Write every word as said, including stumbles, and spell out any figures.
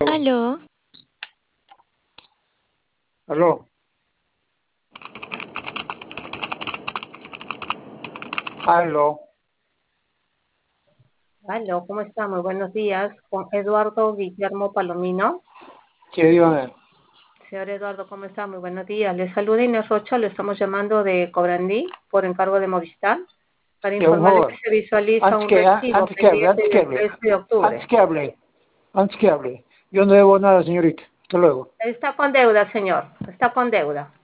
Aló, Aló, aló, Aló, ¿cómo está? Muy buenos días. Con Eduardo Guillermo Palomino. sí, dígame. Señor Eduardo, ¿cómo está? Muy buenos días. Le saluda Inés Rocha, lo estamos llamando de Cobrandí por encargo de Movistar para Sí, un informarle que favor. se visualiza Antes un que, a- recibo antes que hable, antes pendiente que del hable, trece de antes octubre. que hable, antes que hable. Yo no debo nada, señorita. Hasta luego. Está con deuda, señor. Está con deuda.